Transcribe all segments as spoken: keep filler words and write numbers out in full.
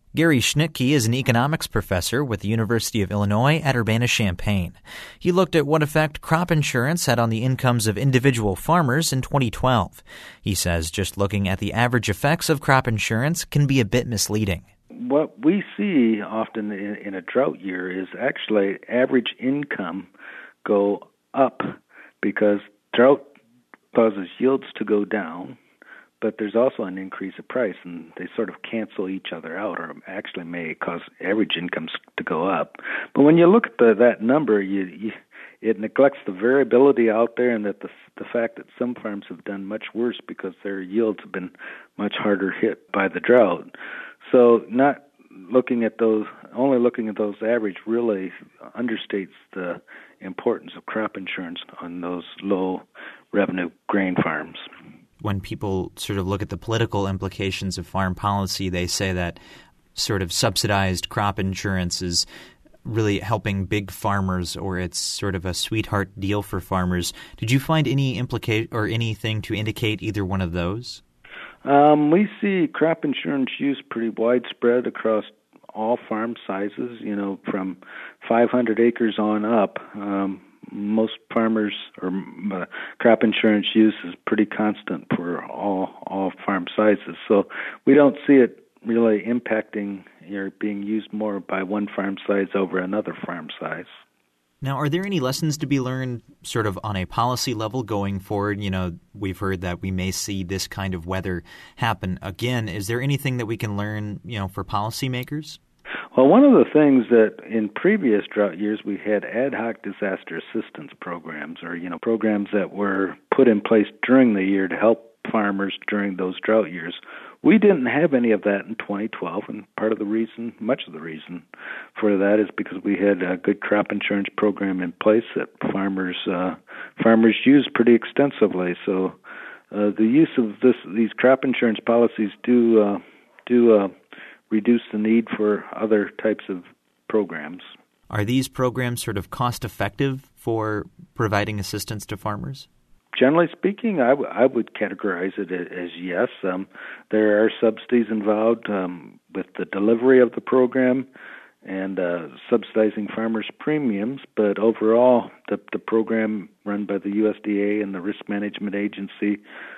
Gary Schnitke is an economics professor with the University of Illinois at Urbana-Champaign. He looked at what effect crop insurance had on the incomes of individual farmers in twenty twelve. He says just looking at the average effects of crop insurance can be a bit misleading. What we see often in, in a drought year is actually average income go up because drought causes yields to go down, but there's also an increase of price, and they sort of cancel each other out, or actually may cause average incomes to go up. But when you look at the, that number, you, you, it neglects the variability out there, and that the, the fact that some farms have done much worse because their yields have been much harder hit by the drought. So not looking at those, only looking at those average really understates the importance of crop insurance on those low revenue grain farms. When people sort of look at the political implications of farm policy, they say that sort of subsidized crop insurance is really helping big farmers, or it's sort of a sweetheart deal for farmers. Did you find any implicate or anything to indicate either one of those? Um, we see crop insurance use pretty widespread across all farm sizes, you know, from five hundred acres on up. Um, most farmers or uh, crop insurance use is pretty constant for all all farm sizes. So we don't see it really impacting or being used more by one farm size over another farm size. Now, are there any lessons to be learned sort of on a policy level going forward? You know, we've heard that we may see this kind of weather happen again. Is there anything that we can learn, you know, for policymakers? Well, one of the things that in previous drought years we had ad hoc disaster assistance programs, or, you know, programs that were put in place during the year to help farmers during those drought years. We didn't have any of that in twenty twelve, and part of the reason, much of the reason for that is because we had a good crop insurance program in place that farmers uh, farmers used pretty extensively. So uh, the use of this these crop insurance policies do uh, do uh, reduce the need for other types of programs. Are these programs sort of cost-effective for providing assistance to farmers? Generally speaking, I, w- I would categorize it as yes. Um, there are subsidies involved um, with the delivery of the program and uh, subsidizing farmers' premiums, but overall, the, the program run by the U S D A and the Risk Management Agency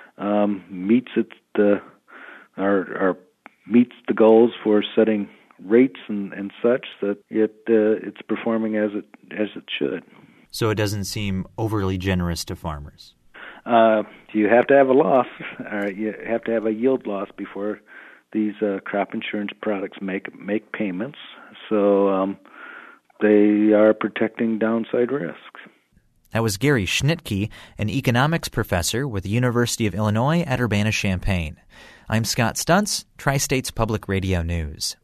um, meets its the our, our meets the goals for setting rates and, and such that it uh, it's performing as it as it should. So it doesn't seem overly generous to farmers. Uh, you have to have a loss, or you have to have a yield loss before these uh, crop insurance products make make payments. So um, they are protecting downside risks. That was Gary Schnitke, an economics professor with the University of Illinois at Urbana-Champaign. I'm Scott Stuntz, Tri-States Public Radio News.